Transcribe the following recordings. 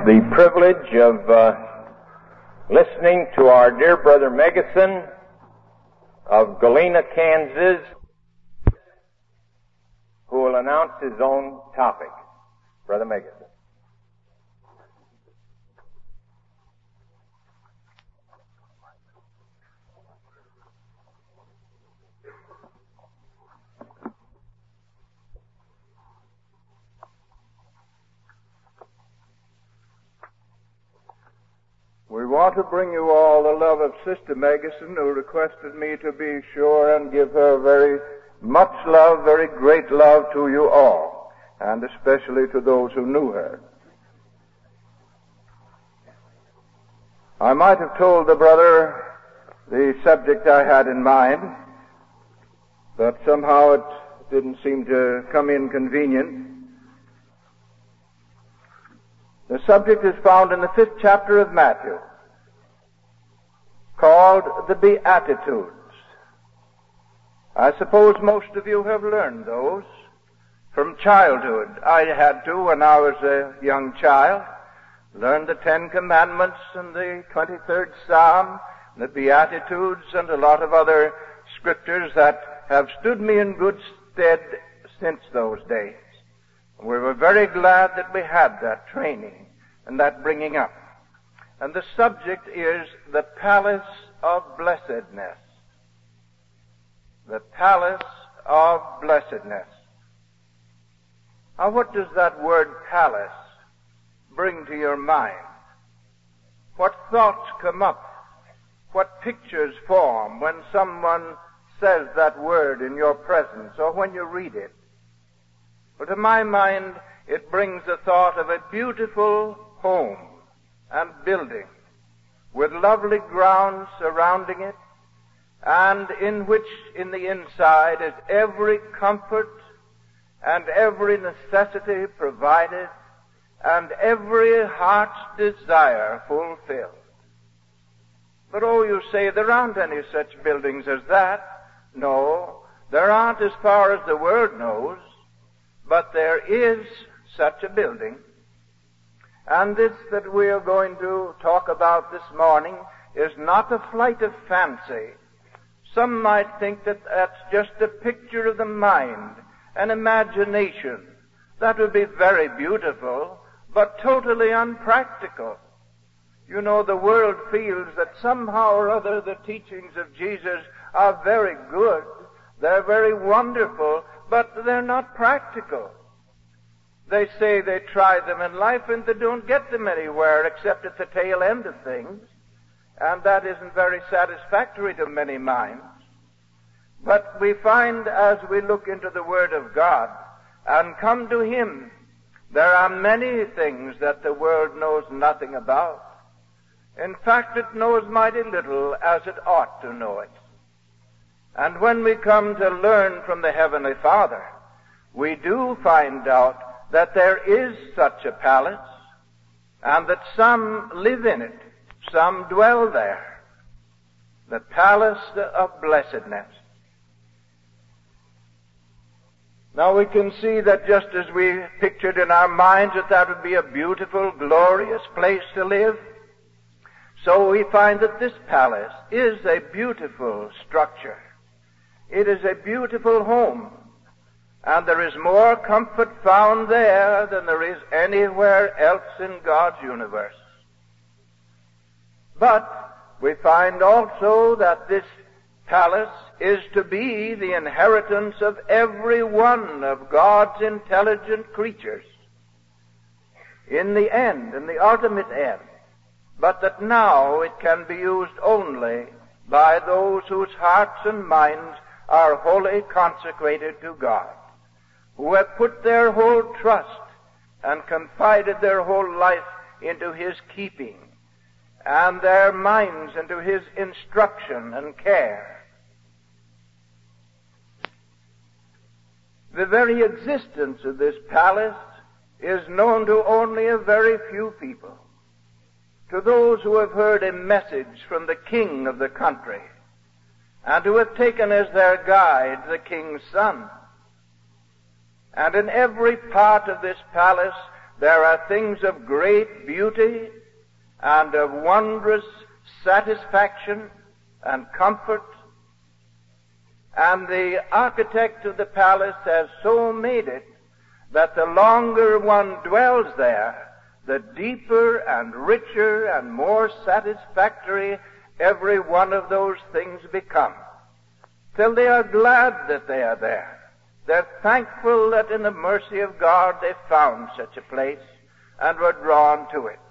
the privilege of listening to our dear brother Megason of Galena, Kansas, who will announce his own topic. Brother Megason. We want to bring you all the love of Sister Megason, who requested me to be sure and give her very much love, very great love to you all, and especially to those who knew her. I might have told the brother the subject I had in mind, but somehow it didn't seem to come in convenient. The subject is found in the 5th chapter of Matthew, called the Beatitudes. I suppose most of you have learned those from childhood. I had to when I was a young child. Learned the 10 Commandments and the 23rd Psalm, the Beatitudes, and a lot of other scriptures that have stood me in good stead since those days. We were very glad that we had that training and that bringing up. And the subject is the palace of blessedness. The palace of blessedness. Now, what does that word palace bring to your mind? What thoughts come up? What pictures form when someone says that word in your presence or when you read it? But to my mind, it brings the thought of a beautiful home and building with lovely grounds surrounding it, and in which in the inside is every comfort and every necessity provided and every heart's desire fulfilled. But oh, you say there aren't any such buildings as that. No, there aren't as far as the Word knows. But there is such a building. And this that we are going to talk about this morning is not a flight of fancy. Some might think that that's just a picture of the mind, an imagination. That would be very beautiful, but totally unpractical. You know, the world feels that somehow or other the teachings of Jesus are very good. They're very wonderful, but they're not practical. They say they try them in life and they don't get them anywhere except at the tail end of things. And that isn't very satisfactory to many minds. But we find as we look into the Word of God and come to Him, there are many things that the world knows nothing about. In fact, it knows mighty little as it ought to know it. And when we come to learn from the Heavenly Father, we do find out that there is such a palace, and that some live in it, some dwell there. The palace of blessedness. Now we can see that just as we pictured in our minds that would be a beautiful, glorious place to live, so we find that this palace is a beautiful structure. It is a beautiful home, and there is more comfort found there than there is anywhere else in God's universe. But we find also that this palace is to be the inheritance of every one of God's intelligent creatures in the end, in the ultimate end, but that now it can be used only by those whose hearts and minds are wholly consecrated to God, who have put their whole trust and confided their whole life into His keeping, and their minds into His instruction and care. The very existence of this palace is known to only a very few people, to those who have heard a message from the king of the country, and who have taken as their guide the king's son. And in every part of this palace there are things of great beauty and of wondrous satisfaction and comfort. And the architect of the palace has so made it that the longer one dwells there, the deeper and richer and more satisfactory every one of those things become, till they are glad that they are there. They're thankful that in the mercy of God they found such a place and were drawn to it.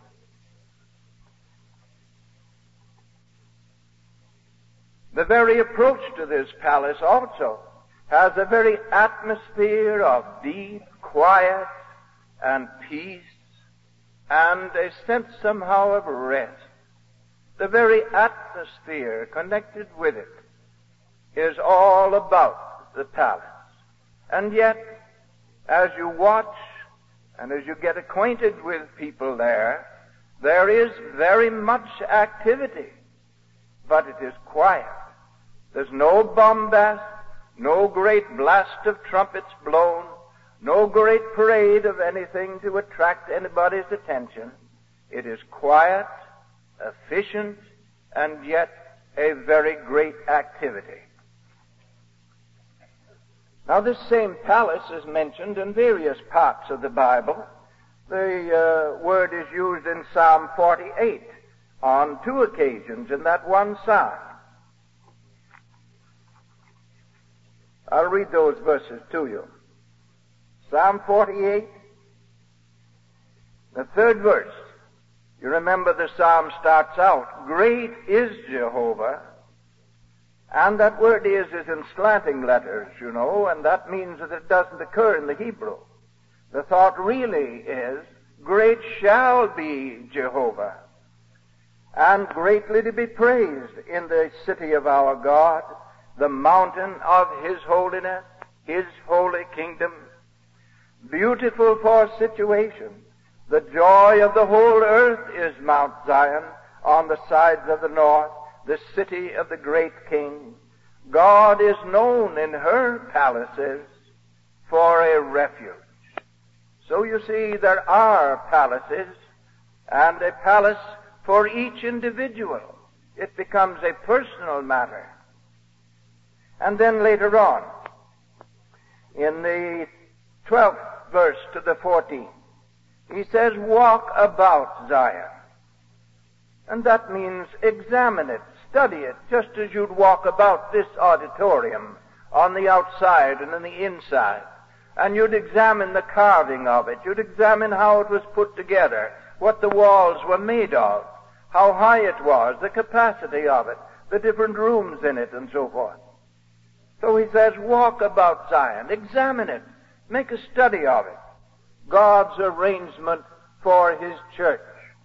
The very approach to this palace also has a very atmosphere of deep quiet and peace and a sense somehow of rest. The very atmosphere connected with it is all about the palace. And yet, as you watch and as you get acquainted with people there is very much activity, but it is quiet. There's no bombast, no great blast of trumpets blown, no great parade of anything to attract anybody's attention. It is quiet, efficient, and yet a very great activity. Now, this same palace is mentioned in various parts of the Bible. The word is used in Psalm 48 on 2 occasions in that one psalm. I'll read those verses to you. Psalm 48, the 3rd verse. You remember the psalm starts out, "Great is Jehovah." And that word is in slanting letters, you know, and that means that it doesn't occur in the Hebrew. The thought really is, great shall be Jehovah, and greatly to be praised in the city of our God, the mountain of His holiness, His holy kingdom. Beautiful for situation. The joy of the whole earth is Mount Zion on the sides of the north, the city of the great King. God is known in her palaces for a refuge. So you see, there are palaces, and a palace for each individual. It becomes a personal matter. And then later on, in the 12th verse to the 14th, he says, "Walk about Zion." And that means examine it, study it, just as you'd walk about this auditorium on the outside and on the inside. And you'd examine the carving of it. You'd examine how it was put together, what the walls were made of, how high it was, the capacity of it, the different rooms in it, and so forth. So he says, walk about Zion, examine it, make a study of it. God's arrangement for His church.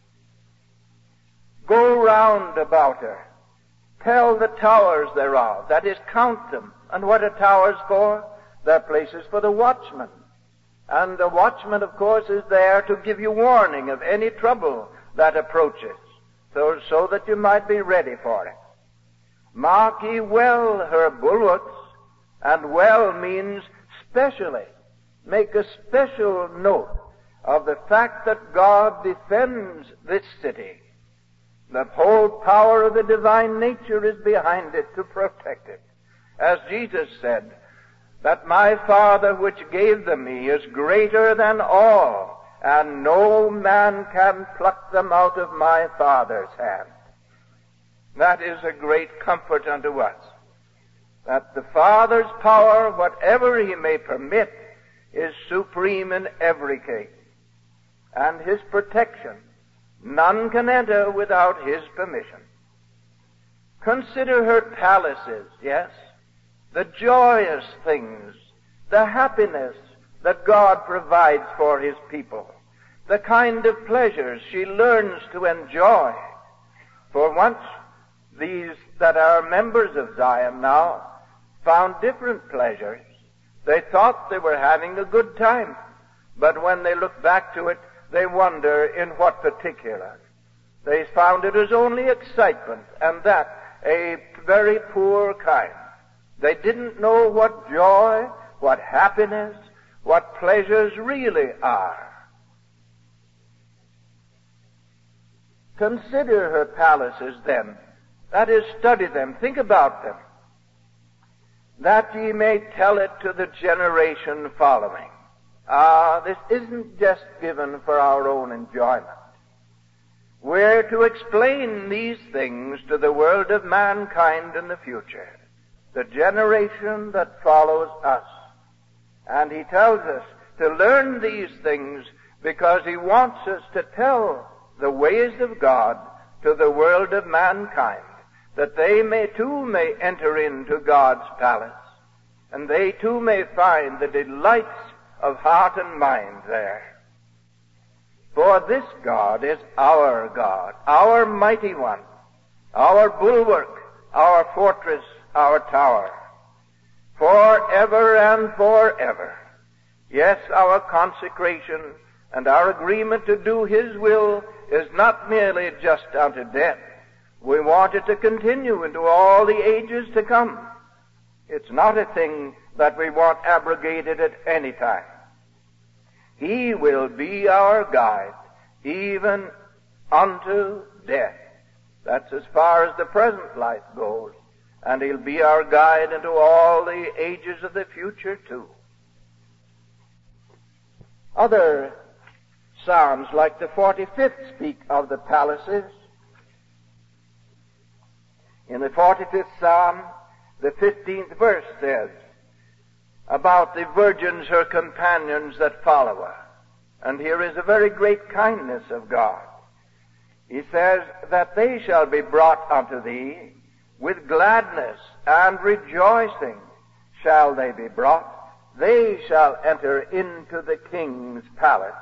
Go round about her. Tell the towers thereof, that is, count them. And what are towers for? They're places for the watchman. And the watchman, of course, is there to give you warning of any trouble that approaches, so that you might be ready for it. Mark ye well her bulwarks, and well means specially. Make a special note of the fact that God defends this city. The whole power of the divine nature is behind it to protect it. As Jesus said, that my Father which gave them me is greater than all, and no man can pluck them out of my Father's hand. That is a great comfort unto us, that the Father's power, whatever He may permit, is supreme in every case. And His protection, none can enter without His permission. Consider her palaces, yes, the joyous things, the happiness that God provides for His people, the kind of pleasures she learns to enjoy. For once, these that are members of Zion now found different pleasures. They thought they were having a good time, but when they look back to it, they wonder in what particular. They found it as only excitement, and that a very poor kind. They didn't know what joy, what happiness, what pleasures really are. Consider her palaces then. That is, study them, think about them, that ye may tell it to the generation following. This isn't just given for our own enjoyment. We're to explain these things to the world of mankind in the future, the generation that follows us. And he tells us to learn these things because he wants us to tell the ways of God to the world of mankind, that they too may enter into God's palace, and they too may find the delights of heart and mind there. For this God is our God, our mighty one, our bulwark, our fortress, our tower, forever and forever. Yes, our consecration and our agreement to do his will is not merely just unto death. We want it to continue into all the ages to come. It's not a thing that we want abrogated at any time. He will be our guide, even unto death. That's as far as the present life goes. And he'll be our guide into all the ages of the future too. Other psalms, like the 45th, speak of the palaces. In the 45th psalm, the 15th verse says about the virgins, her companions that follow her. And here is a very great kindness of God. He says that they shall be brought unto thee with gladness and rejoicing shall they be brought. They shall enter into the king's palace.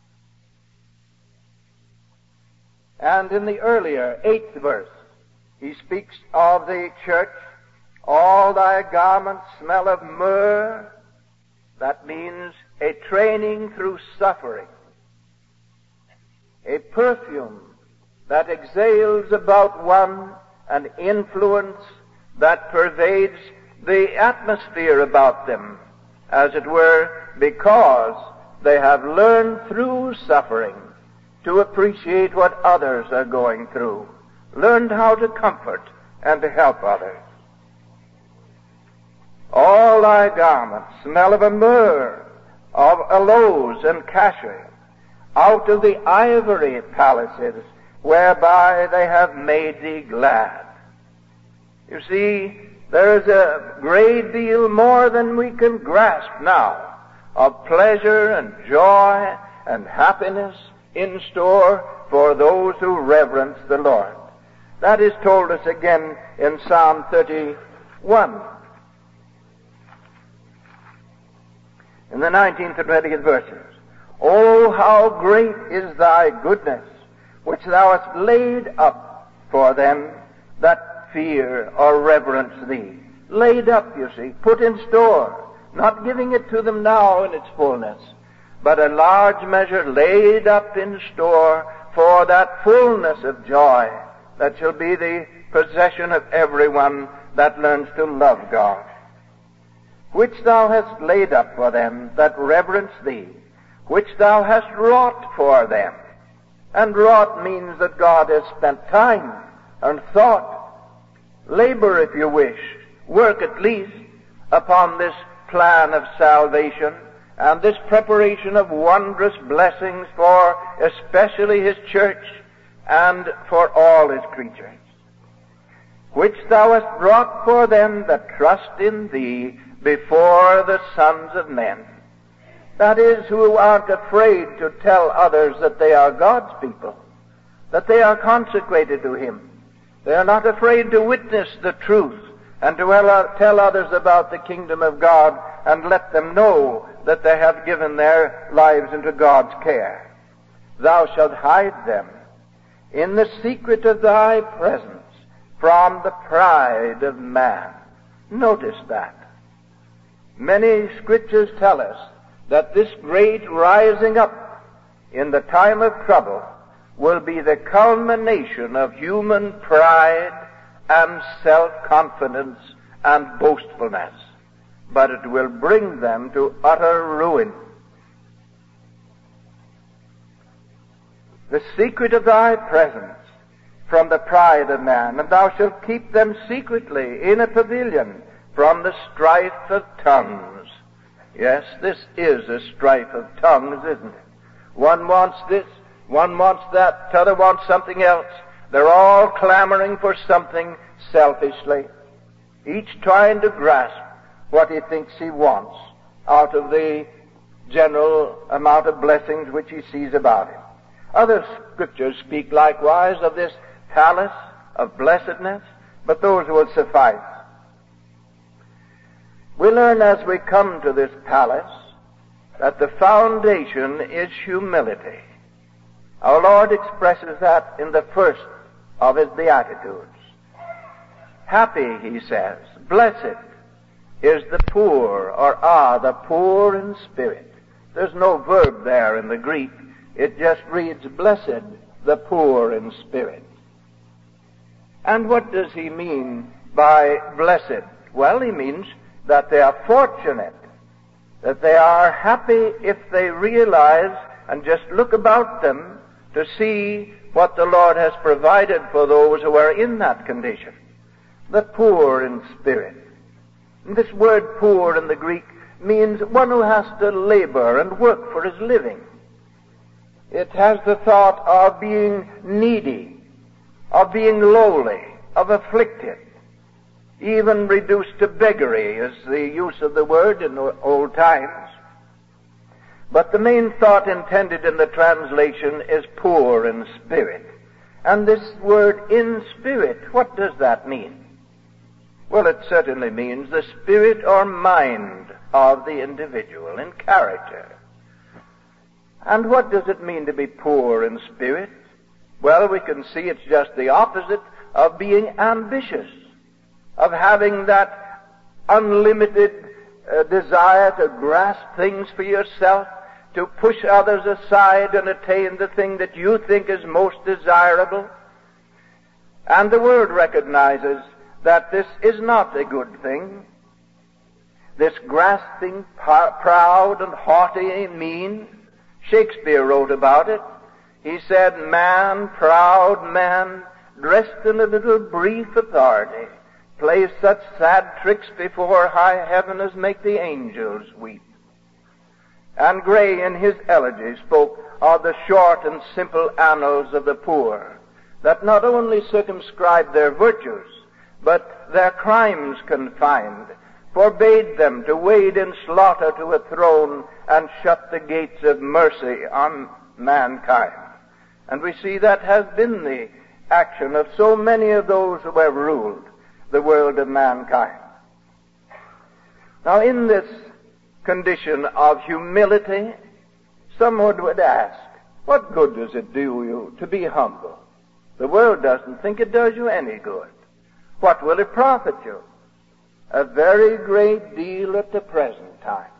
And in the earlier 8th verse, he speaks of the church. All thy garments smell of myrrh. That means a training through suffering. A perfume that exhales about one, an influence that pervades the atmosphere about them, as it were, because they have learned through suffering to appreciate what others are going through, learned how to comfort and to help others. All thy garments smell of a myrrh, of aloes and cassia, out of the ivory palaces whereby they have made thee glad. You see, there is a great deal more than we can grasp now of pleasure and joy and happiness in store for those who reverence the Lord. That is told us again in Psalm 31. In the 19th and 20th verses. Oh, how great is thy goodness, which thou hast laid up for them that fear or reverence thee. Laid up, you see, put in store, not giving it to them now in its fullness, but a large measure laid up in store for that fullness of joy that shall be the possession of everyone that learns to love God. Which thou hast laid up for them that reverence thee, which thou hast wrought for them. And wrought means that God has spent time and thought, labor if you wish, work at least upon this plan of salvation and this preparation of wondrous blessings for especially his church and for all his creatures. Which thou hast wrought for them that trust in thee before the sons of men. That is, who aren't afraid to tell others that they are God's people, that they are consecrated to him. They are not afraid to witness the truth and to tell others about the kingdom of God and let them know that they have given their lives into God's care. Thou shalt hide them in the secret of thy presence from the pride of man. Notice that. Many scriptures tell us that this great rising up in the time of trouble will be the culmination of human pride and self-confidence and boastfulness, but it will bring them to utter ruin. The secret of thy presence from the pride of man, and thou shalt keep them secretly in a pavilion from the strife of tongues. Yes, this is a strife of tongues, isn't it? One wants this, one wants that, the other wants something else. They're all clamoring for something selfishly, each trying to grasp what he thinks he wants out of the general amount of blessings which he sees about him. Other scriptures speak likewise of this palace of blessedness, but those will suffice. We learn as we come to this palace that the foundation is humility. Our Lord expresses that in the first of his Beatitudes. Happy, he says, blessed is the poor, or the poor in spirit. There's no verb there in the Greek. It just reads, blessed the poor in spirit. And what does he mean by blessed? Well, he means that they are fortunate, that they are happy if they realize and just look about them to see what the Lord has provided for those who are in that condition. The poor in spirit. And this word poor in the Greek means one who has to labor and work for his living. It has the thought of being needy, of being lowly, of afflicted, even reduced to beggary is the use of the word in old times. But the main thought intended in the translation is poor in spirit. And this word in spirit, what does that mean? Well, it certainly means the spirit or mind of the individual in character. And what does it mean to be poor in spirit? Well, we can see it's just the opposite of being ambitious, of having that unlimited desire to grasp things for yourself, to push others aside and attain the thing that you think is most desirable. And the world recognizes that this is not a good thing. This grasping, proud and haughty mean. Shakespeare wrote about it. He said, man, proud man, dressed in a little brief authority, plays such sad tricks before high heaven as make the angels weep. And Gray in his elegy spoke of the short and simple annals of the poor, that not only circumscribed their virtues, but their crimes confined, forbade them to wade in slaughter to a throne and shut the gates of mercy on mankind. And we see that has been the action of so many of those who have ruled the world of mankind. Now, in this condition of humility, someone would ask, what good does it do you to be humble? The world doesn't think it does you any good. What will it profit you? A very great deal at the present time.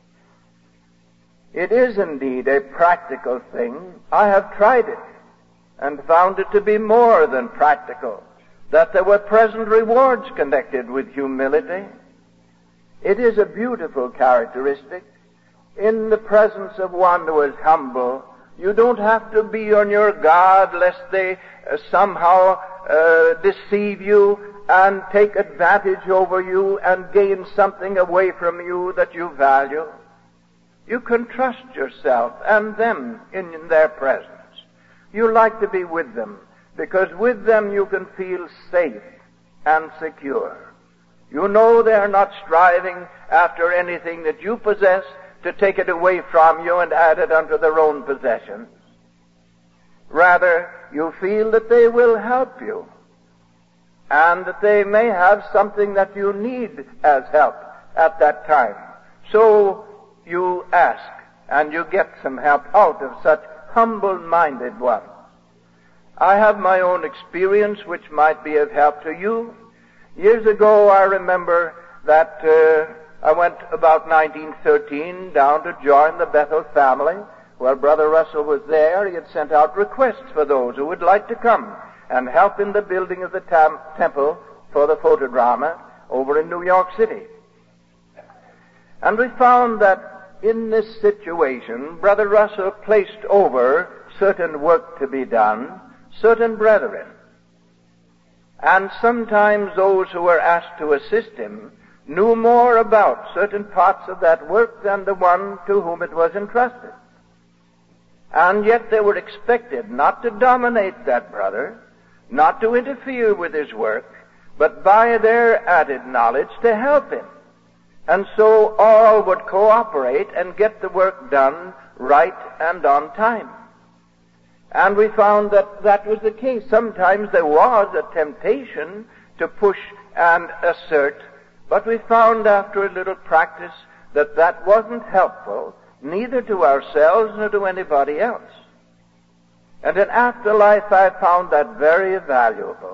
It is indeed a practical thing. I have tried it and found it to be more than practical, that there were present rewards connected with humility. It is a beautiful characteristic. In the presence of one who is humble, you don't have to be on your guard lest they somehow deceive you and take advantage over you and gain something away from you that you value. You can trust yourself and them in their presence. You like to be with them, because with them you can feel safe and secure. You know they are not striving after anything that you possess to take it away from you and add it unto their own possessions. Rather, you feel that they will help you, and that they may have something that you need as help at that time. So you ask, and you get some help out of such humble-minded ones. I have my own experience which might be of help to you. Years ago, I remember that I went about 1913 down to join the Bethel family. While Brother Russell was there, he had sent out requests for those who would like to come and help in the building of the temple for the photodrama over in New York City. And we found that in this situation, Brother Russell placed over certain work to be done, certain brethren, And sometimes those who were asked to assist him knew more about certain parts of that work than the one to whom it was entrusted. And yet they were expected not to dominate that brother, not to interfere with his work, but by their added knowledge to help him. And so all would cooperate and get the work done right and on time. And we found that that was the case. Sometimes there was a temptation to push and assert, but we found after a little practice that that wasn't helpful, neither to ourselves nor to anybody else. And in afterlife I found that very valuable.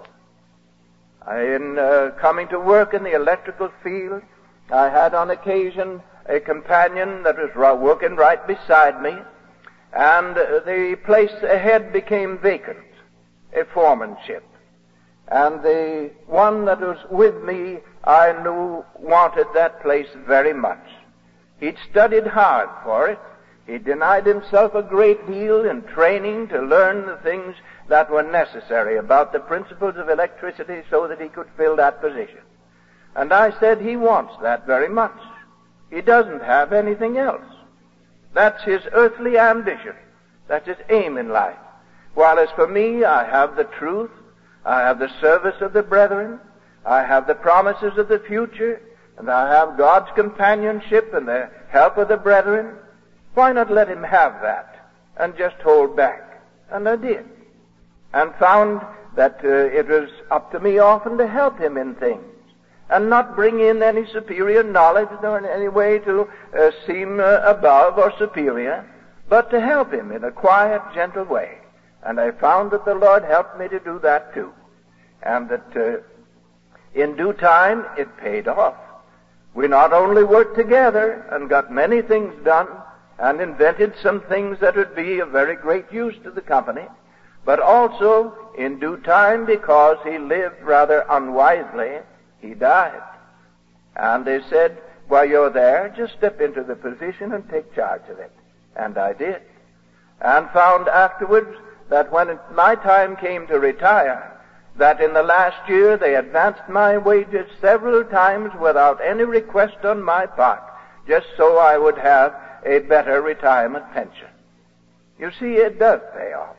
In coming to work in the electrical field, I had on occasion a companion that was working right beside me, and the place ahead became vacant, a foremanship. And the one that was with me, I knew, wanted that place very much. He'd studied hard for it. He denied himself a great deal in training to learn the things that were necessary about the principles of electricity so that he could fill that position. And I said, he wants that very much. He doesn't have anything else. That's his earthly ambition. That's his aim in life. While as for me, I have the truth, I have the service of the brethren, I have the promises of the future, and I have God's companionship and the help of the brethren. Why not let him have that and just hold back? And I did. And found that it was up to me often to help him in things and not bring in any superior knowledge nor in any way to seem above or superior, but to help him in a quiet, gentle way. And I found that the Lord helped me to do that too. And that in due time it paid off. We not only worked together and got many things done and invented some things that would be of very great use to the company, but also in due time, because he lived rather unwisely, he died. And they said, while you're there, just step into the position and take charge of it. And I did. And found afterwards that when my time came to retire, that in the last year they advanced my wages several times without any request on my part, just so I would have a better retirement pension. You see, it does pay off.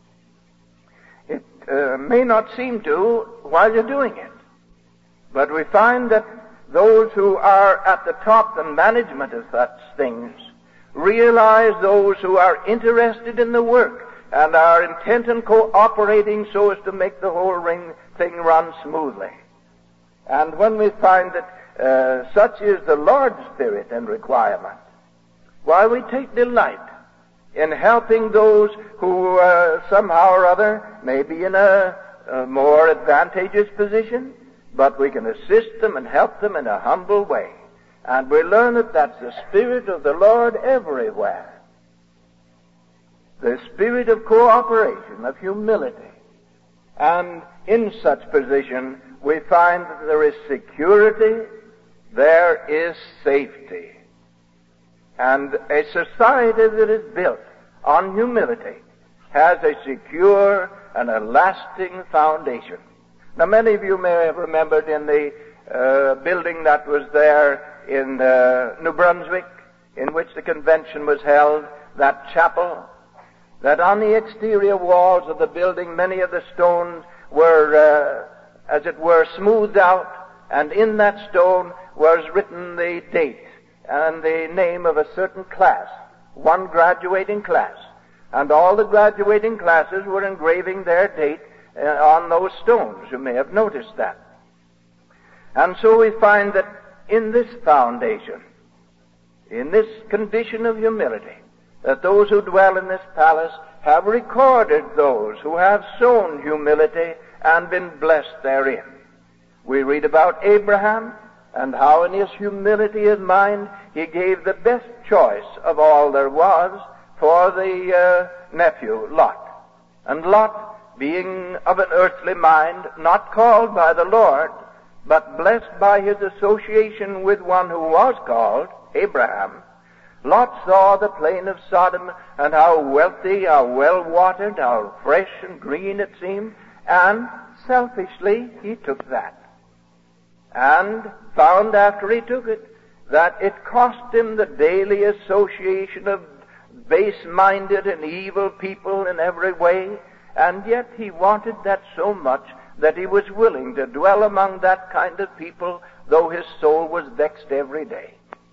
It may not seem to while you're doing it, but we find that those who are at the top and management of such things realize those who are interested in the work and are intent on cooperating so as to make the whole thing run smoothly. And when we find that such is the Lord's spirit and requirement, why, we take delight in helping those who somehow or other may be in a more advantageous position, but we can assist them and help them in a humble way. And we learn that that's the Spirit of the Lord everywhere. The spirit of cooperation, of humility. And in such position, we find that there is security, there is safety. And a society that is built on humility has a secure and a lasting foundation. Now, many of you may have remembered in the building that was there in New Brunswick, in which the convention was held, that chapel, that on the exterior walls of the building many of the stones were, as it were, smoothed out, and in that stone was written the date and the name of a certain class, one graduating class. And all the graduating classes were engraving their date on those stones. You may have noticed that. And so we find that in this foundation, in this condition of humility, that those who dwell in this palace have recorded those who have shown humility and been blessed therein. We read about Abraham and how in his humility of mind he gave the best choice of all there was for the nephew Lot. And Lot, being of an earthly mind, not called by the Lord, but blessed by his association with one who was called, Abraham, Lot saw the plain of Sodom and how wealthy, how well-watered, how fresh and green it seemed, And selfishly he took that. And found after he took it that it cost him the daily association of base-minded and evil people in every way, and yet he wanted that so much that he was willing to dwell among that kind of people, though his soul was vexed every day.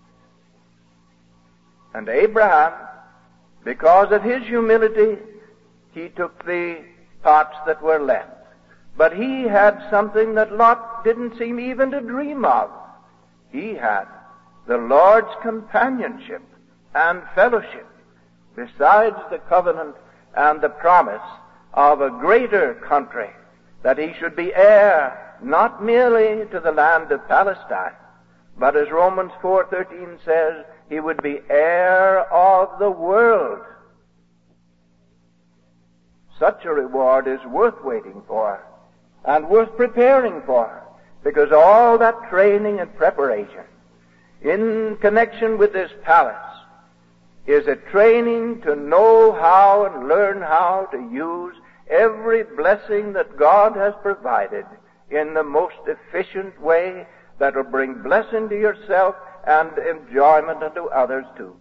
And Abraham, because of his humility, he took the parts that were left. But he had something that Lot didn't seem even to dream of. He had the Lord's companionship and fellowship, besides the covenant and the promise of a greater country, that he should be heir not merely to the land of Palestine, but as Romans 4:13 says, he would be heir of the world. Such a reward is worth waiting for and worth preparing for, because all that training and preparation in connection with this palace is a training to know how and learn how to use every blessing that God has provided in the most efficient way that will bring blessing to yourself and enjoyment unto others too.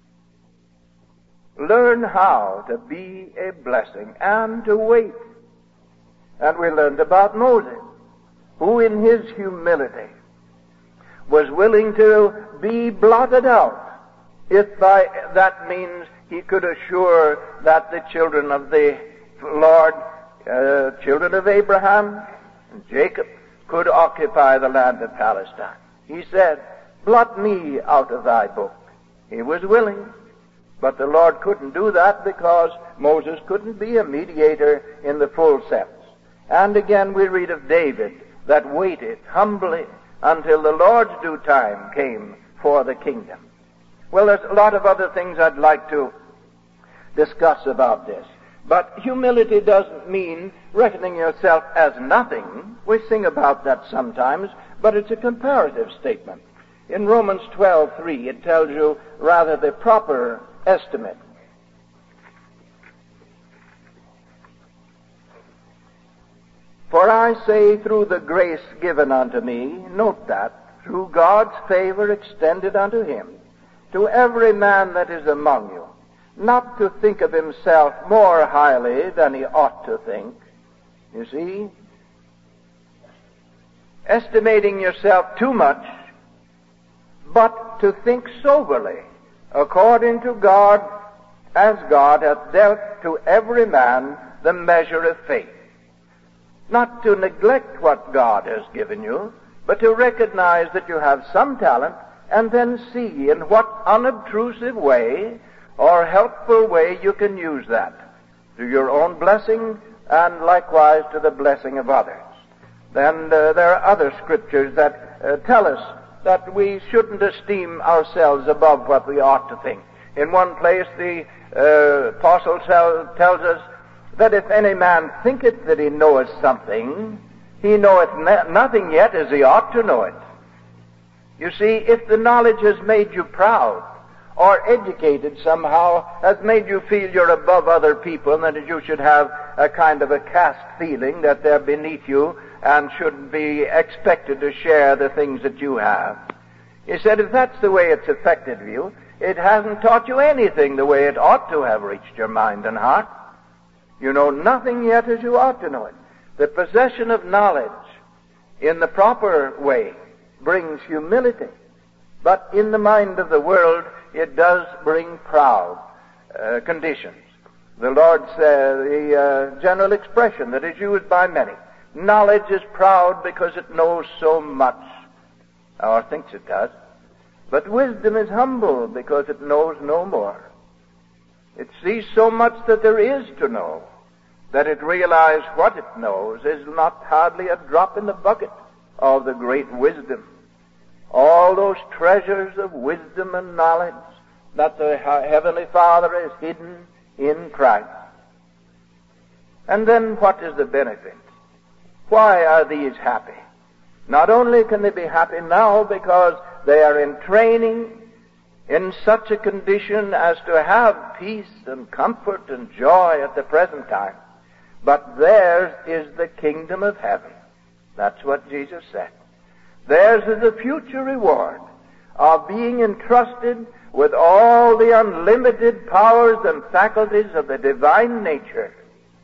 Learn how to be a blessing and to wait. And we learned about Moses, who in his humility was willing to be blotted out, if by that means he could assure that the children of the Lord, children of Abraham and Jacob, could occupy the land of Palestine. He said, blot me out of thy book. He was willing, but the Lord couldn't do that because Moses couldn't be a mediator in the full sense. And again we read of David that waited humbly until the Lord's due time came for the kingdom. Well, there's a lot of other things I'd like to discuss about this. But humility doesn't mean reckoning yourself as nothing. We sing about that sometimes, but it's a comparative statement. In Romans 12:3, it tells you rather the proper estimate. For I say, through the grace given unto me, note that, through God's favor extended unto him, to every man that is among you, not to think of himself more highly than he ought to think. You see? Estimating yourself too much, but to think soberly, according to God, as God hath dealt to every man the measure of faith. Not to neglect what God has given you, but to recognize that you have some talent, and then see in what unobtrusive way or helpful way you can use that to your own blessing and likewise to the blessing of others. Then there are other scriptures that tell us that we shouldn't esteem ourselves above what we ought to think. In one place the apostle tells us that if any man thinketh that he knoweth something, he knoweth nothing yet as he ought to know it. You see, if the knowledge has made you proud, or educated somehow, has made you feel you're above other people, and that you should have a kind of a caste feeling that they're beneath you and shouldn't be expected to share the things that you have. He said, if that's the way it's affected you, it hasn't taught you anything the way it ought to have reached your mind and heart. You know nothing yet as you ought to know it. The possession of knowledge in the proper way brings humility, but in the mind of the world it does bring proud conditions. The Lord said, the general expression that is used by many, knowledge is proud because it knows so much, or thinks it does, but wisdom is humble because it knows no more. It sees so much that there is to know, that it realizes what it knows is not hardly a drop in the bucket of the great wisdom. All those treasures of wisdom and knowledge that the Heavenly Father has hidden in Christ. And then what is the benefit? Why are these happy? Not only can they be happy now because they are in training in such a condition as to have peace and comfort and joy at the present time, but theirs is the kingdom of heaven. That's what Jesus said. Theirs is the future reward of being entrusted with all the unlimited powers and faculties of the divine nature,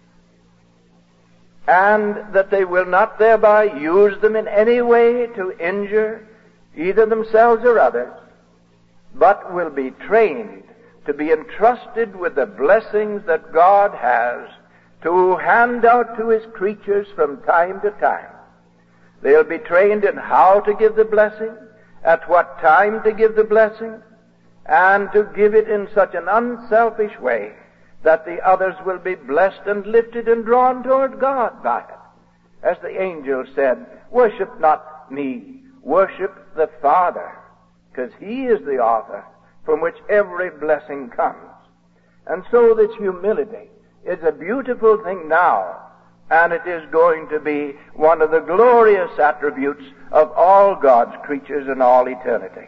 and that they will not thereby use them in any way to injure either themselves or others, but will be trained to be entrusted with the blessings that God has to hand out to His creatures from time to time. They'll be trained in how to give the blessing, at what time to give the blessing, and to give it in such an unselfish way that the others will be blessed and lifted and drawn toward God by it. As the angel said, worship not me, worship the Father, because He is the author from which every blessing comes. And so this humility is a beautiful thing now, and it is going to be one of the glorious attributes of all God's creatures in all eternity.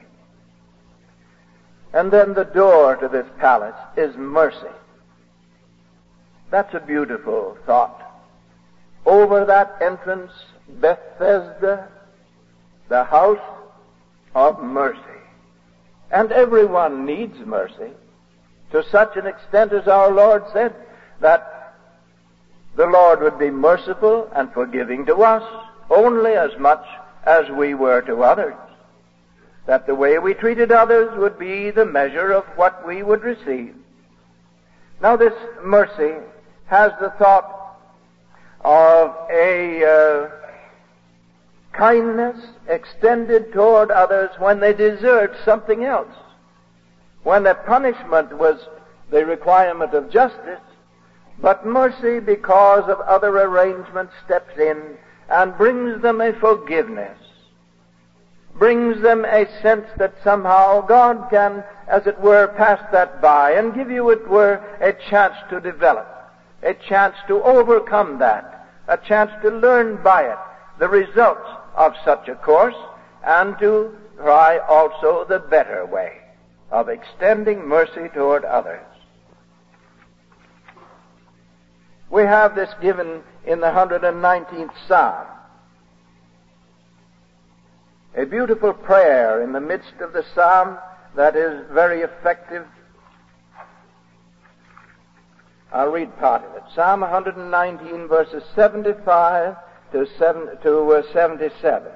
And then the door to this palace is mercy. That's a beautiful thought. Over that entrance, Bethesda, the house of mercy. And everyone needs mercy, to such an extent as our Lord said that the Lord would be merciful and forgiving to us only as much as we were to others. That the way we treated others would be the measure of what we would receive. Now this mercy has the thought of a kindness extended toward others when they desert something else. When the punishment was the requirement of justice, but mercy, because of other arrangements, steps in and brings them a forgiveness, brings them a sense that somehow God can, as it were, pass that by and give you, it were, a chance to develop, a chance to overcome that, a chance to learn by it the results of such a course, and to try also the better way of extending mercy toward others. We have this given in the 119th Psalm. A beautiful prayer in the midst of the psalm that is very effective. I'll read part of it. Psalm 119, verses 75 to 77.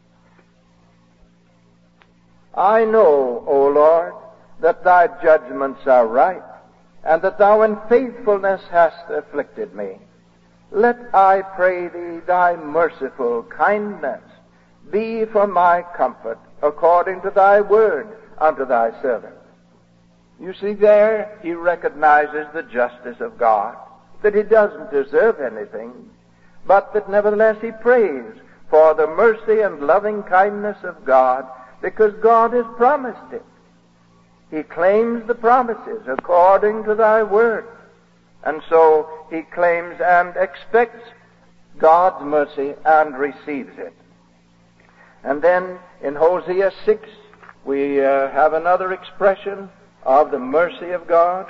I know, O Lord, that thy judgments are right, and that thou in faithfulness hast afflicted me. Let, I pray thee, thy merciful kindness be for my comfort, according to thy word unto thy servant. You see there, he recognizes the justice of God, that he doesn't deserve anything, but that nevertheless he prays for the mercy and loving kindness of God, because God has promised it. He claims the promises according to thy word. And so he claims and expects God's mercy and receives it. And then in Hosea 6, we have another expression of the mercy of God.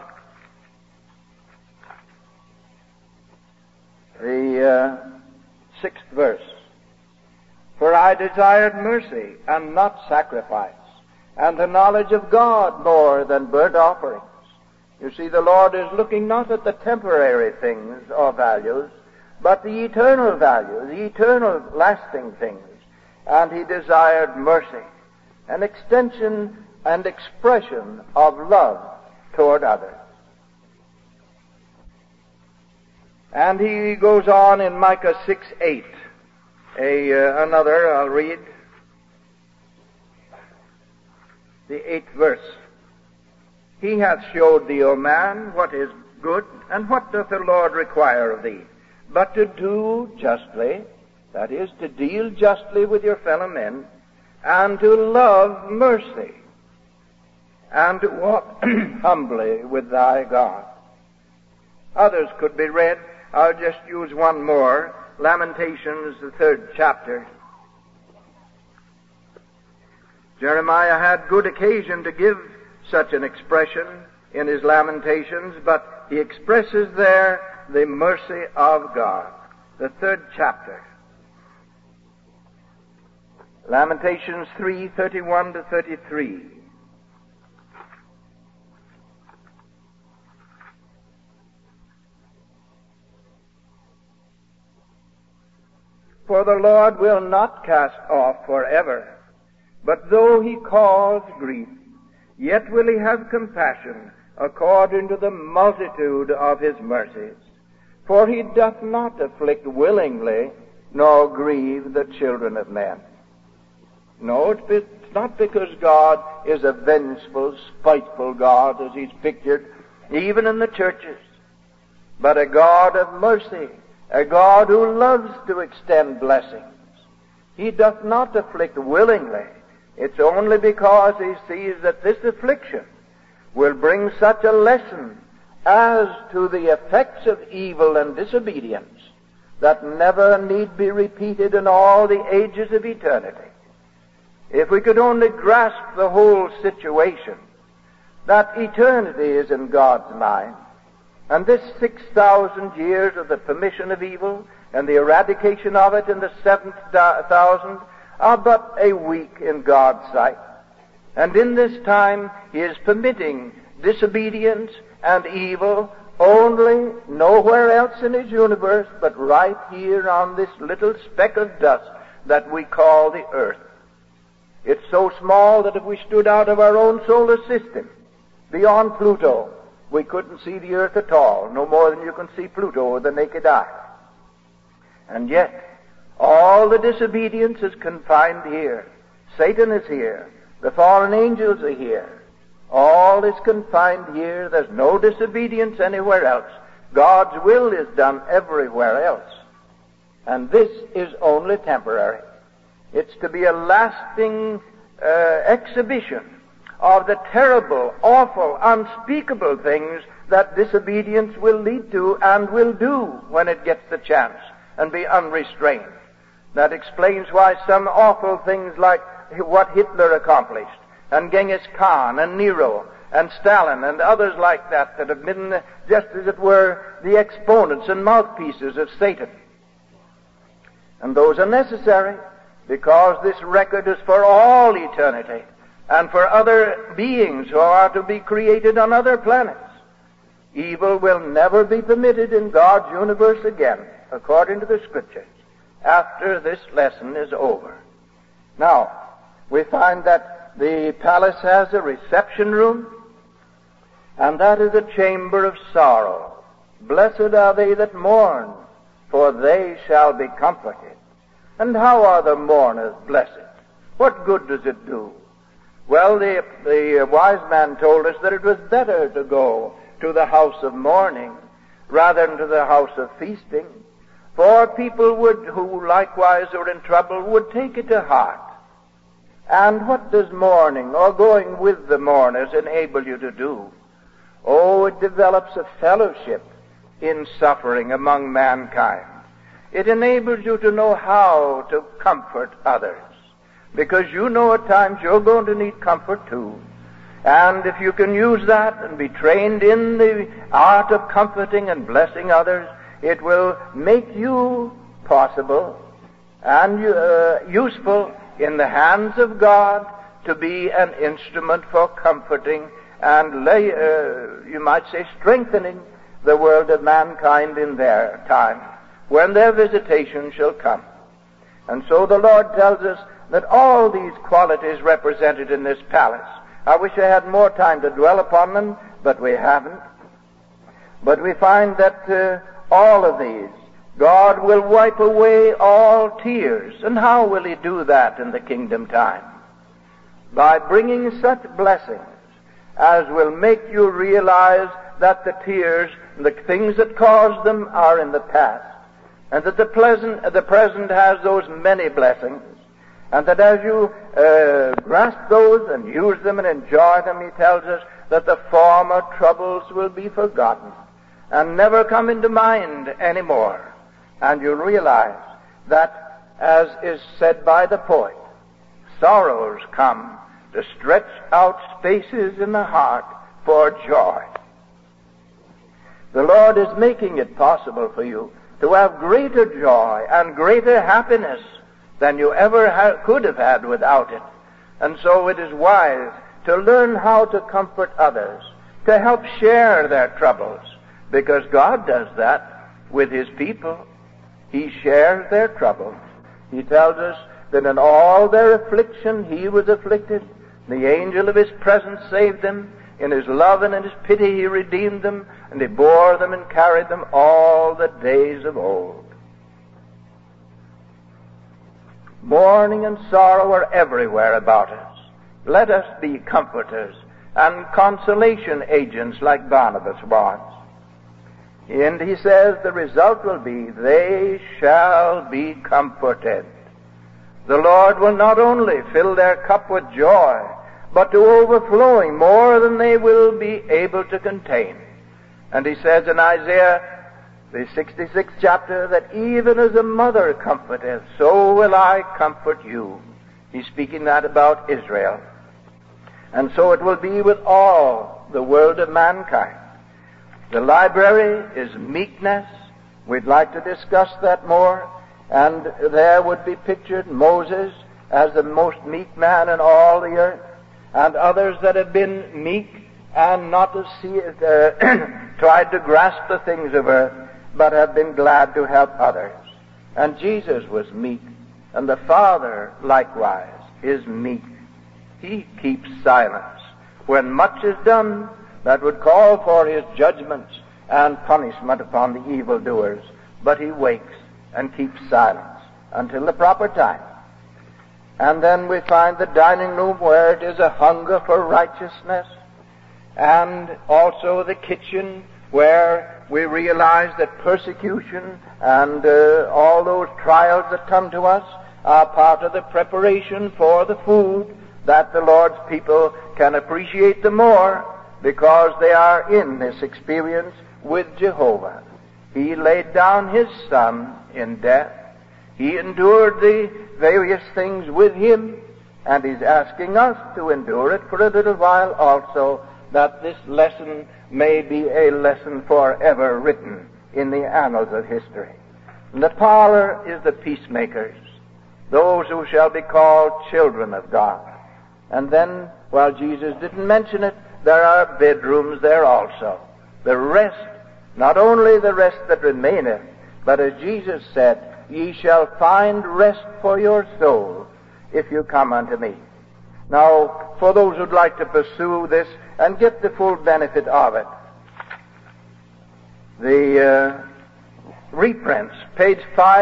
The 6th verse. For I desired mercy and not sacrifice, and the knowledge of God more than burnt offerings. You see, the Lord is looking not at the temporary things or values, but the eternal value, the eternal lasting things. And he desired mercy, an extension and expression of love toward others. And he goes on in Micah 6:8. Another, I'll read. The 8th verse. He hath showed thee, O man, what is good, and what doth the Lord require of thee, but to do justly, that is, to deal justly with your fellow men, and to love mercy, and to walk humbly with thy God. Others could be read. I'll just use one more. Lamentations, the 3rd chapter. Jeremiah had good occasion to give such an expression in his Lamentations, but he expresses there the mercy of God. The 3rd chapter. Lamentations 3:31-33. For the Lord will not cast off forever, but though he cause grief, yet will he have compassion according to the multitude of his mercies. For he doth not afflict willingly, nor grieve the children of men. No, it's not because God is a vengeful, spiteful God, as he's pictured even in the churches, but a God of mercy, a God who loves to extend blessings. He doth not afflict willingly. It's only because he sees that this affliction will bring such a lesson as to the effects of evil and disobedience that never need be repeated in all the ages of eternity. If we could only grasp the whole situation, that eternity is in God's mind, and this 6,000 years of the permission of evil and the eradication of it in the 7,000 are but a week in God's sight. And in this time he is permitting disobedience and evil only nowhere else in his universe but right here on this little speck of dust that we call the earth. It's so small that if we stood out of our own solar system, beyond Pluto, we couldn't see the earth at all, no more than you can see Pluto with the naked eye. And yet, all the disobedience is confined here. Satan is here. The fallen angels are here. All is confined here. There's no disobedience anywhere else. God's will is done everywhere else. And this is only temporary. It's to be a lasting exhibition of the terrible, awful, unspeakable things that disobedience will lead to and will do when it gets the chance and be unrestrained. That explains why some awful things like what Hitler accomplished, and Genghis Khan, and Nero, and Stalin, and others like that have been, just as it were, the exponents and mouthpieces of Satan. And those are necessary, because this record is for all eternity, and for other beings who are to be created on other planets. Evil will never be permitted in God's universe again, according to the Scriptures, after this lesson is over. Now, we find that the palace has a reception room, and that is a chamber of sorrow. Blessed are they that mourn, for they shall be comforted. And how are the mourners blessed? What good does it do? Well, the wise man told us that it was better to go to the house of mourning rather than to the house of feasting, for people who likewise are in trouble would take it to heart. And what does mourning or going with the mourners enable you to do? Oh, it develops a fellowship in suffering among mankind. It enables you to know how to comfort others, because you know at times you're going to need comfort too. And if you can use that and be trained in the art of comforting and blessing others, it will make you possible and useful in the hands of God to be an instrument for comforting and, you might say, strengthening the world of mankind in their time, when their visitation shall come. And so the Lord tells us that all these qualities represented in this palace. I wish I had more time to dwell upon them, but we haven't. But we find that all of these, God will wipe away all tears. And how will He do that in the kingdom time? By bringing such blessings as will make you realize that the tears, the things that caused them, are in the past, and that the present has those many blessings, and that as you grasp those and use them and enjoy them, He tells us that the former troubles will be forgotten and never come into mind anymore. And you realize that, as is said by the poet, sorrows come to stretch out spaces in the heart for joy. The Lord is making it possible for you to have greater joy and greater happiness than you ever could have had without it. And so it is wise to learn how to comfort others, to help share their troubles, because God does that with His people. He shares their troubles. He tells us that in all their affliction He was afflicted. The angel of His presence saved them. In His love and in His pity He redeemed them, and He bore them and carried them all the days of old. Mourning and sorrow are everywhere about us. Let us be comforters and consolation agents like Barnabas was. And he says the result will be, they shall be comforted. The Lord will not only fill their cup with joy, but to overflowing more than they will be able to contain. And he says in Isaiah, the 66th chapter, that even as a mother comforteth, so will I comfort you. He's speaking that about Israel. And so it will be with all the world of mankind. The library is meekness. We'd like to discuss that more. And there would be pictured Moses as the most meek man in all the earth, and others that have been meek and not tried to grasp the things of earth, but have been glad to help others. And Jesus was meek, and the Father likewise is meek. He keeps silence when much is done that would call for His judgments and punishment upon the evildoers, but He waits and keeps silence until the proper time. And then we find the dining room where it is a hunger for righteousness, and also the kitchen where we realize that persecution and all those trials that come to us are part of the preparation for the food that the Lord's people can appreciate the more because they are in this experience with Jehovah. He laid down His Son in death. He endured the various things with Him, and He's asking us to endure it for a little while also, that this lesson may be a lesson forever written in the annals of history. And the parlor is the peacemakers, those who shall be called children of God. And then, while Jesus didn't mention it, there are bedrooms there also. The rest, not only the rest that remaineth, but as Jesus said, ye shall find rest for your soul if you come unto me. Now, for those who'd like to pursue this and get the full benefit of it, the reprints, page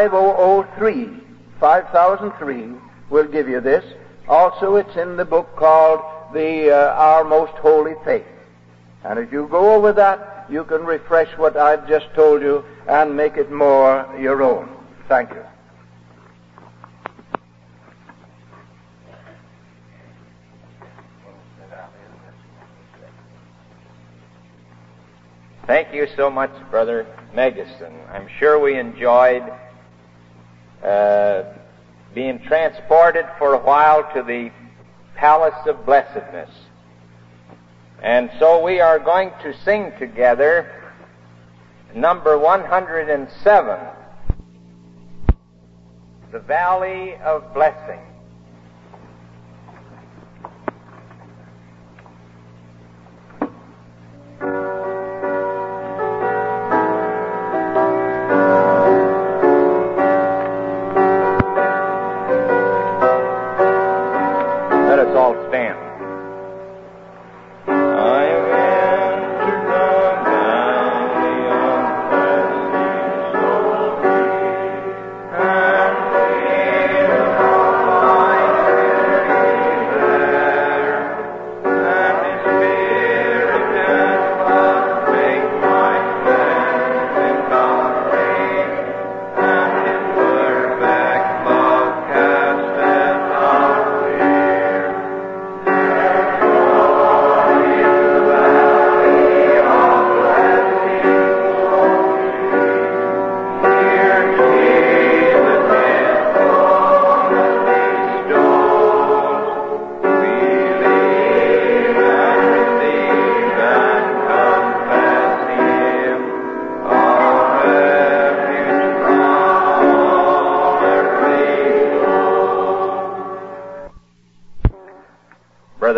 5003 will give you this. Also, it's in the book called Our Most Holy Faith. And if you go over that, you can refresh what I've just told you and make it more your own. Thank you. Thank you so much, Brother Megason. I'm sure we enjoyed being transported for a while to the Palace of Blessedness. And so we are going to sing together number 107, The Valley of Blessing. Let us all stand. Thank you.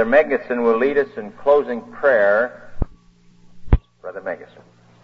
Brother Megason will lead us in closing prayer. Brother Megason.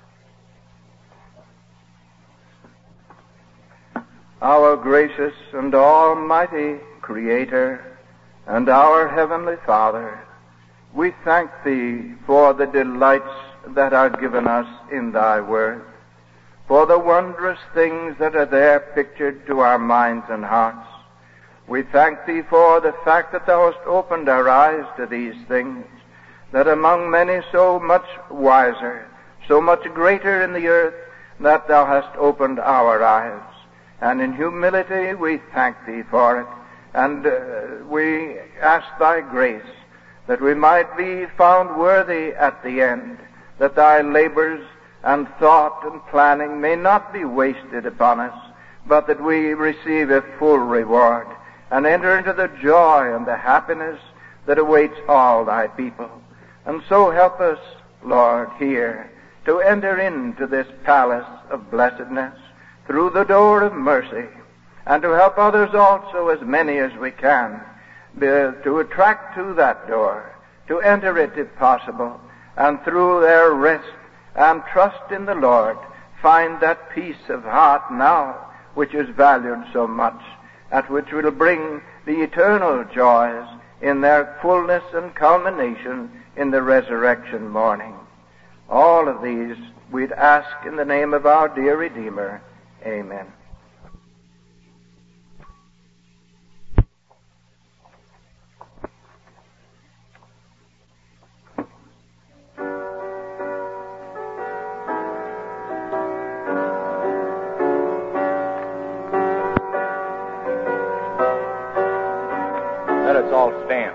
Our gracious and almighty Creator and our Heavenly Father, we thank Thee for the delights that are given us in Thy Word, for the wondrous things that are there pictured to our minds and hearts. We thank Thee for the fact that Thou hast opened our eyes to these things, that among many so much wiser, so much greater in the earth, that Thou hast opened our eyes. And in humility we thank Thee for it, and we ask Thy grace that we might be found worthy at the end, that Thy labors and thought and planning may not be wasted upon us, but that we receive a full reward and enter into the joy and the happiness that awaits all Thy people. And so help us, Lord, here to enter into this palace of blessedness through the door of mercy, and to help others also, as many as we can, to attract to that door, to enter it if possible, and through their rest and trust in the Lord, find that peace of heart now which is valued so much, at which will bring the eternal joys in their fullness and culmination in the resurrection morning. All of these we'd ask in the name of our dear Redeemer. Amen. Let us all stand.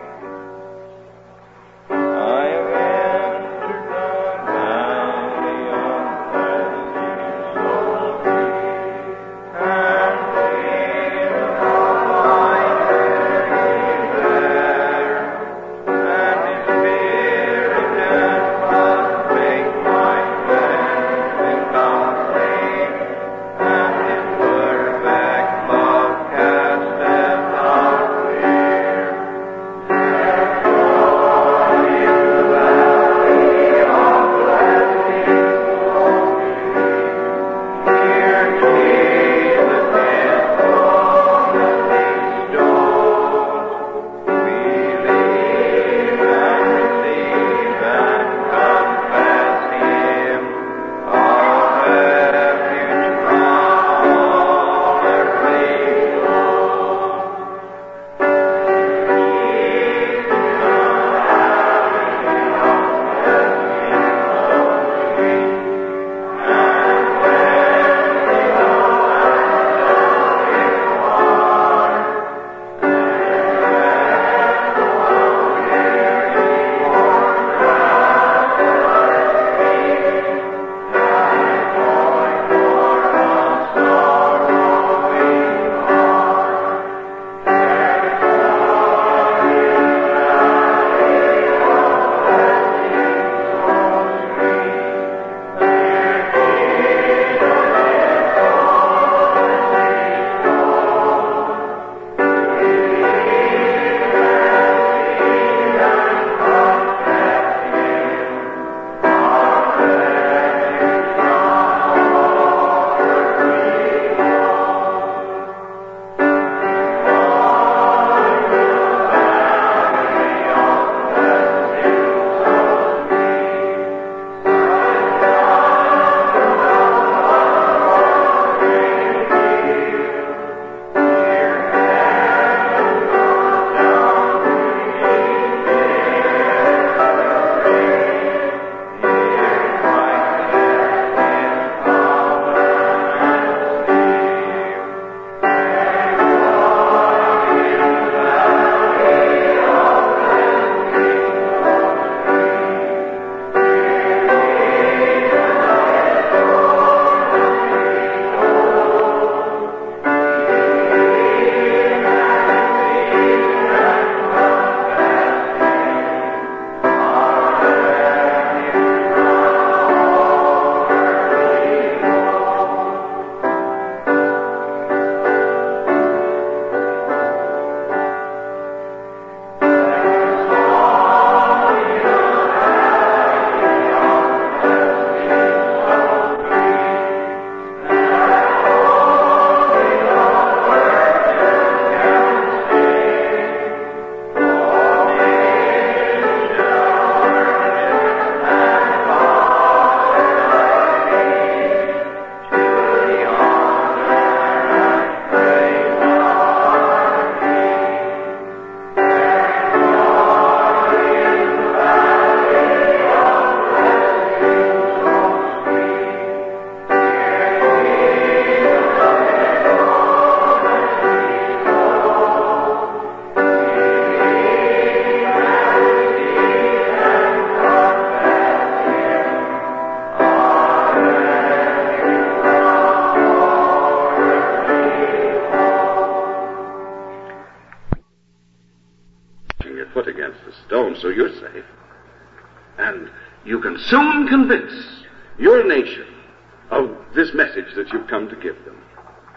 so you're safe. And you can soon convince your nation of this message that you've come to give them.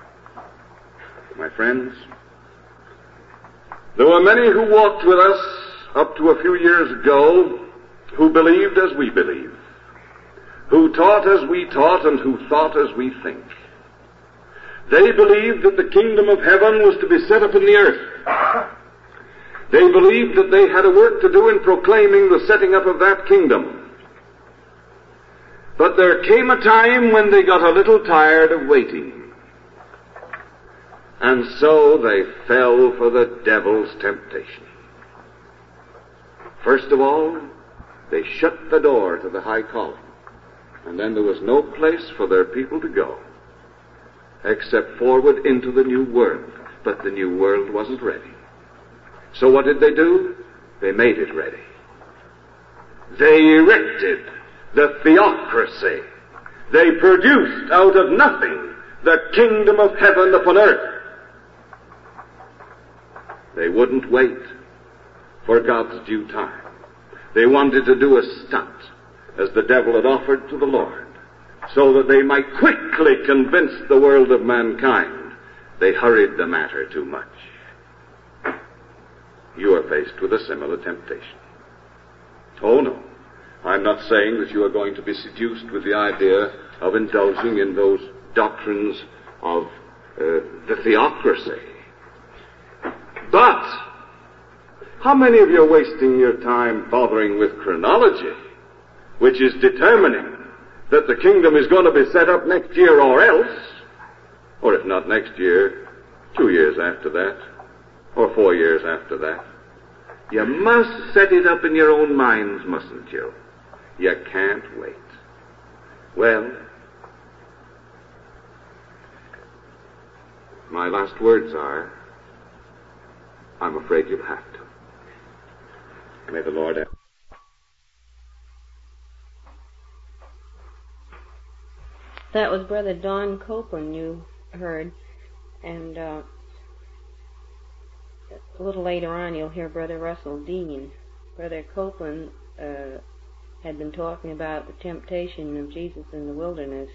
My friends, there were many who walked with us up to a few years ago who believed as we believe, who taught as we taught, and who thought as we think. They believed that the kingdom of heaven was to be set up in the earth. They believed that they had a work to do in proclaiming the setting up of that kingdom. But there came a time when they got a little tired of waiting. And so they fell for the devil's temptation. First of all, they shut the door to the high calling. And then there was no place for their people to go except forward into the new world. But the new world wasn't ready. So what did they do? They made it ready. They erected the theocracy. They produced out of nothing the kingdom of heaven upon earth. They wouldn't wait for God's due time. They wanted to do a stunt, as the devil had offered to the Lord, so that they might quickly convince the world of mankind. They hurried the matter too much. You are faced with a similar temptation. Oh no, I'm not saying that you are going to be seduced with the idea of indulging in those doctrines of the theocracy. But how many of you are wasting your time bothering with chronology, which is determining that the kingdom is going to be set up next year or else, or if not next year, 2 years after that, or 4 years after that? You must set it up in your own minds, mustn't you? You can't wait. Well, my last words are, I'm afraid you'll have to. May the Lord help. That was Brother Don Copeland you heard, and a little later on you'll hear Brother Russell Dean. Brother Copeland had been talking about the temptation of Jesus in the wilderness.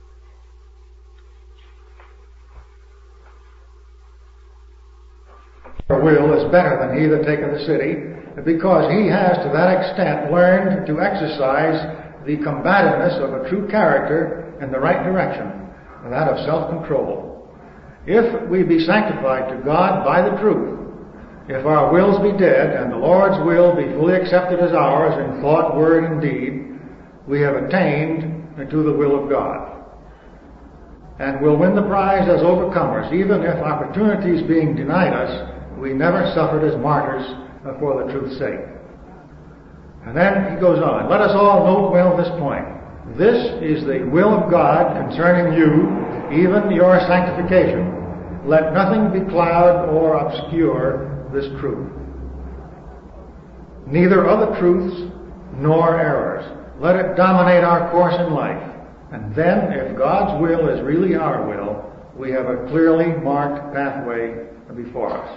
Will is better than he that taketh the city, because he has to that extent learned to exercise the combativeness of a true character in the right direction, that of self-control. If we be sanctified to God by the truth, if our wills be dead and the Lord's will be fully accepted as ours in thought, word, and deed, we have attained to the will of God. And we'll win the prize as overcomers, even if opportunities being denied us, we never suffered as martyrs for the truth's sake. And then he goes on, let us all note well this point. This is the will of God concerning you, even your sanctification. Let nothing becloud or obscure this truth. Neither other truths nor errors. Let it dominate our course in life. And then, if God's will is really our will, we have a clearly marked pathway before us.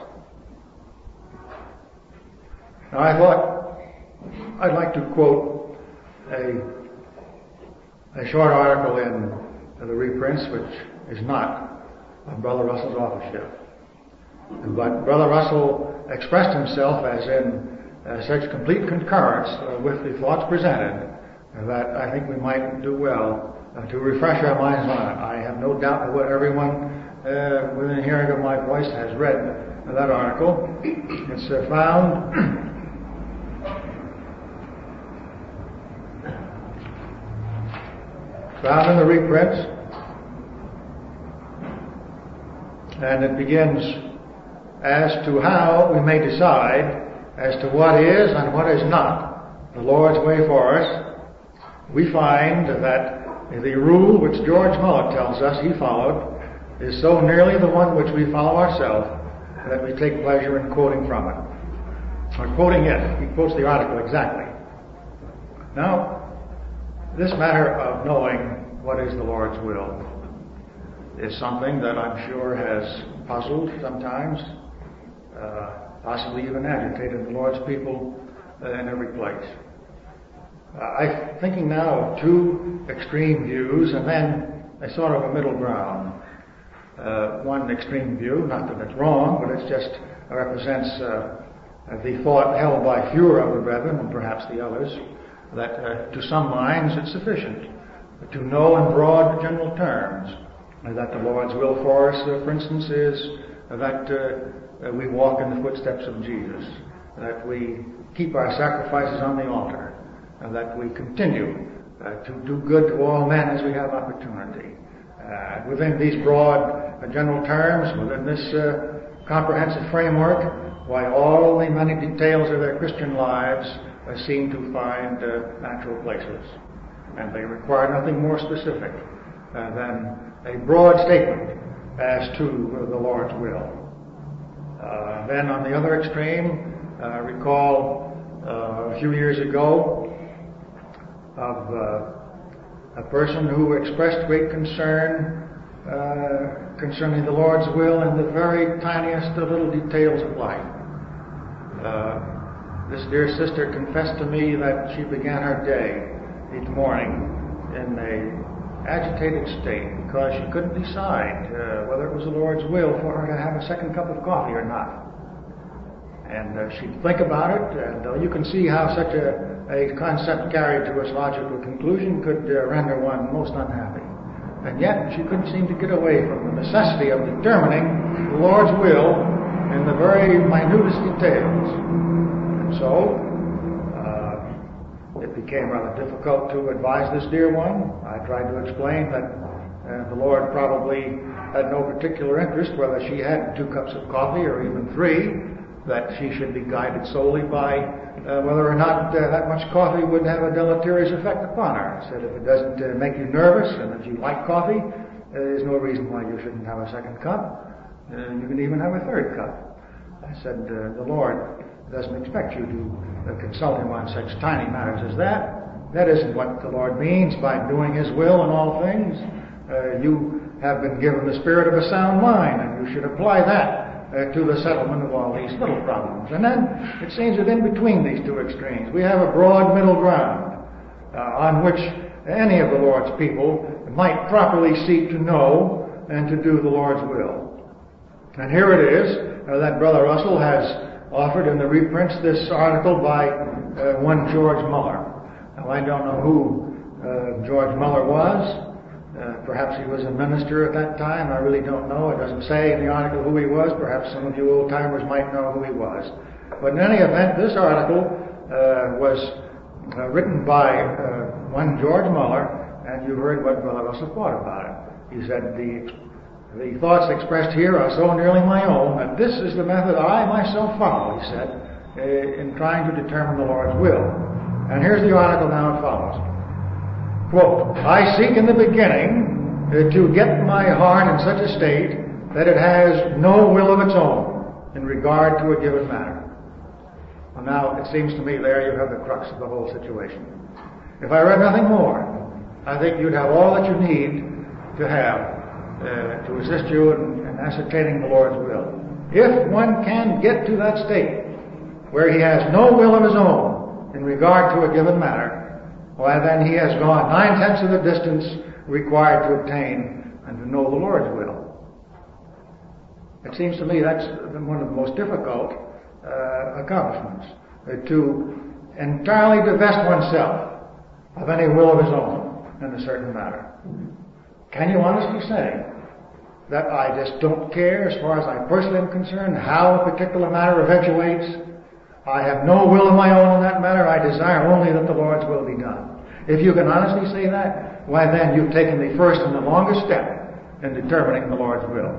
Now, I thought I'd like to quote a short article in the reprints, which is not of Brother Russell's authorship. But Brother Russell expressed himself as in such complete concurrence with the thoughts presented that I think we might do well to refresh our minds on it. I have no doubt that what everyone within hearing of my voice has read that article. It's found in the reprints, and it begins, as to how we may decide as to what is and what is not the Lord's way for us. We find that the rule which George Mullet tells us he followed is so nearly the one which we follow ourselves that we take pleasure in quoting from it. Or quoting it. He quotes the article exactly. Now, this matter of knowing what is the Lord's will is something that I'm sure has puzzled sometimes, possibly even agitated the Lord's people in every place. I'm thinking now of two extreme views and then a sort of a middle ground. One extreme view, not that it's wrong, but it just represents the thought held by fewer of the brethren, and perhaps the others, that to some minds it's sufficient to know in broad general terms that the Lord's will for us, for instance, is that we walk in the footsteps of Jesus, that we keep our sacrifices on the altar, and that we continue to do good to all men as we have opportunity. Within these broad general terms, within this comprehensive framework, why all the many details of their Christian lives seem to find natural places. And they require nothing more specific than a broad statement as to the Lord's will. Then on the other extreme, I recall a few years ago of a person who expressed great concern concerning the Lord's will in the very tiniest of little details of life. This dear sister confessed to me that she began her day each morning in an agitated state because she couldn't decide whether it was the Lord's will for her to have a second cup of coffee or not. And she'd think about it, and you can see how such a concept carried to its logical conclusion could render one most unhappy. And yet she couldn't seem to get away from the necessity of determining the Lord's will in the very minutest details. And so it became rather difficult to advise this dear one. I tried to explain that the Lord probably had no particular interest whether she had 2 cups of coffee or even 3, that she should be guided solely by whether or not that much coffee would have a deleterious effect upon her. I said, if it doesn't make you nervous and if you like coffee, there's no reason why you shouldn't have a second cup. You can even have a 3rd cup. I said, the Lord doesn't expect you to consult Him on such tiny matters as that. That isn't what the Lord means by doing His will in all things. You have been given the spirit of a sound mind, and you should apply that to the settlement of all these little problems. And then it seems that in between these two extremes we have a broad middle ground on which any of the Lord's people might properly seek to know and to do the Lord's will. And here it is that Brother Russell has offered in the reprints this article by one George Muller. Now I don't know who George Muller was. Perhaps he was a minister at that time. I really don't know. It doesn't say in the article who he was. Perhaps some of you old-timers might know who he was. But in any event, this article was written by one George Muller, and you heard what Brother Russell thought about it. He said, the thoughts expressed here are so nearly my own that this is the method I myself follow, he said, in trying to determine the Lord's will. And here's the article now. It follows. Quote, I seek in the beginning to get my heart in such a state that it has no will of its own in regard to a given matter. Well, now, it seems to me there you have the crux of the whole situation. If I read nothing more, I think you'd have all that you need to have to assist you in ascertaining the Lord's will. If one can get to that state where he has no will of his own in regard to a given matter, why then he has gone 9/10 of the distance required to obtain and to know the Lord's will. It seems to me that's one of the most difficult accomplishments, to entirely divest oneself of any will of his own in a certain matter. Can you honestly say that I just don't care, as far as I personally am concerned, how a particular matter eventuates? I have no will of my own in that matter. I desire only that the Lord's will be done. If you can honestly say that, why then you've taken the first and the longest step in determining the Lord's will.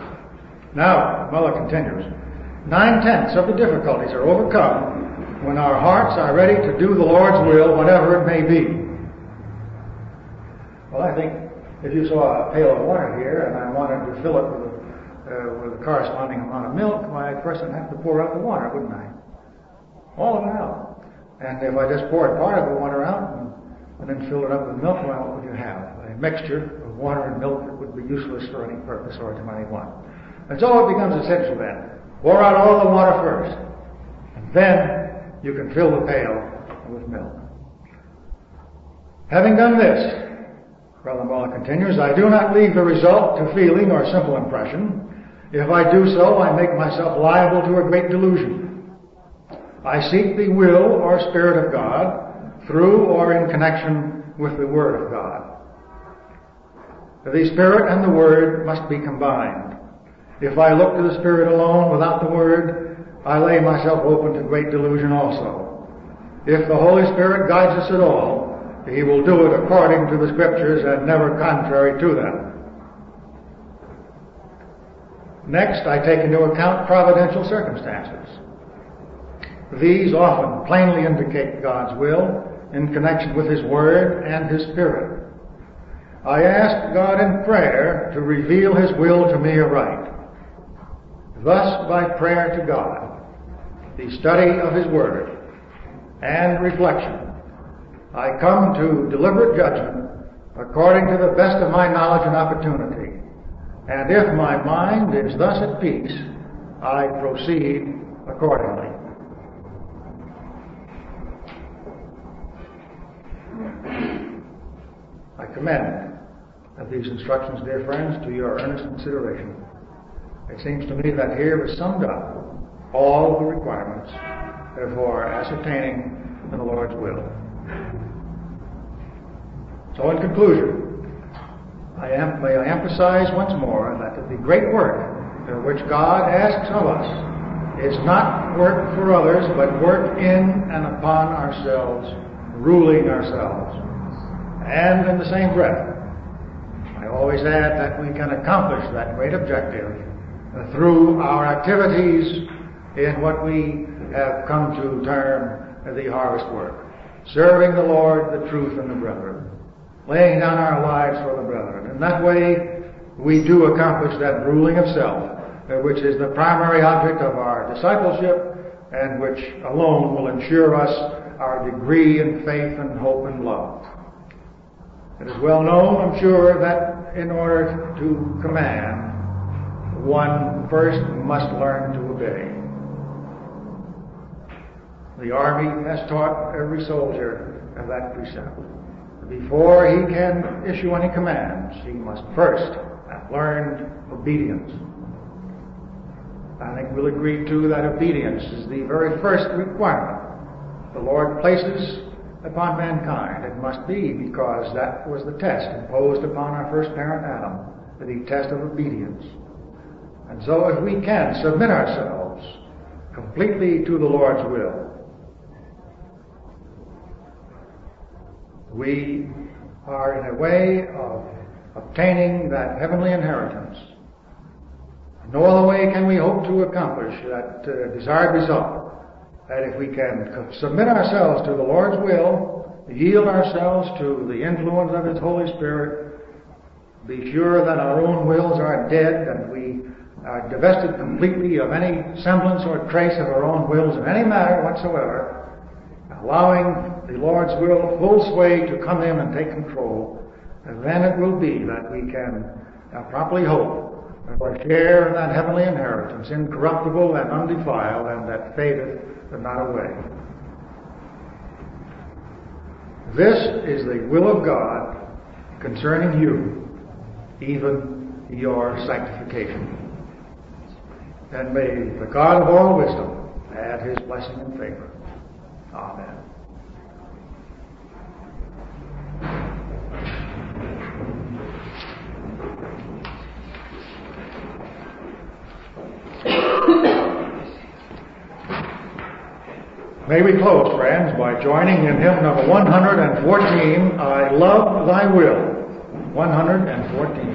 Now, Muller continues, 9/10 of the difficulties are overcome when our hearts are ready to do the Lord's will, whatever it may be. Well, I think if you saw a pail of water here and I wanted to fill it with a corresponding amount of milk, why, first I'd have to pour out the water, wouldn't I? All of it out. And if I just poured part of the water out and then filled it up with milk, well, what would you have? A mixture of water and milk that would be useless for any purpose or to anyone. And so it becomes essential then. Pour out all the water first. And then you can fill the pail with milk. Having done this, Brother Muller continues, I do not leave the result to feeling or simple impression. If I do so, I make myself liable to a great delusion. I seek the will or Spirit of God through or in connection with the Word of God. The Spirit and the Word must be combined. If I look to the Spirit alone without the Word, I lay myself open to great delusion also. If the Holy Spirit guides us at all, He will do it according to the Scriptures and never contrary to them. Next, I take into account providential circumstances. These often plainly indicate God's will in connection with His Word and His Spirit. I ask God in prayer to reveal His will to me aright. Thus, by prayer to God, the study of His Word, and reflection, I come to deliberate judgment according to the best of my knowledge and opportunity. And if my mind is thus at peace, I proceed accordingly. I commend these instructions, dear friends, to your earnest consideration. It seems to me that here is summed up all the requirements for ascertaining the Lord's will. So in conclusion, may I emphasize once more that the great work which God asks of us is not work for others, but work in and upon ourselves, ruling ourselves. And in the same breath, I always add that we can accomplish that great objective through our activities in what we have come to term the harvest work, serving the Lord, the truth, and the brethren, laying down our lives for the brethren. In that way, we do accomplish that ruling of self, which is the primary object of our discipleship, and which alone will ensure us our degree in faith and hope and love. It is well known, I'm sure, that in order to command, one first must learn to obey. The Army has taught every soldier of that precept. Before he can issue any commands, he must first have learned obedience. I think we'll agree, too, that obedience is the very first requirement the Lord places upon mankind. It must be, because that was the test imposed upon our first parent Adam, the test of obedience. And so if we can submit ourselves completely to the Lord's will, we are in a way of obtaining that heavenly inheritance. No other way can we hope to accomplish that desired result. That if we can submit ourselves to the Lord's will, yield ourselves to the influence of His Holy Spirit, be sure that our own wills are dead and we are divested completely of any semblance or trace of our own wills in any matter whatsoever, allowing the Lord's will full sway to come in and take control, and then it will be that we can properly hope for a share in that heavenly inheritance, incorruptible and undefiled, and that fadeth not away. This is the will of God concerning you, even your sanctification. And may the God of all wisdom add His blessing and favor. Amen. May we close, friends, by joining in hymn number 114, I Love Thy Will. 114.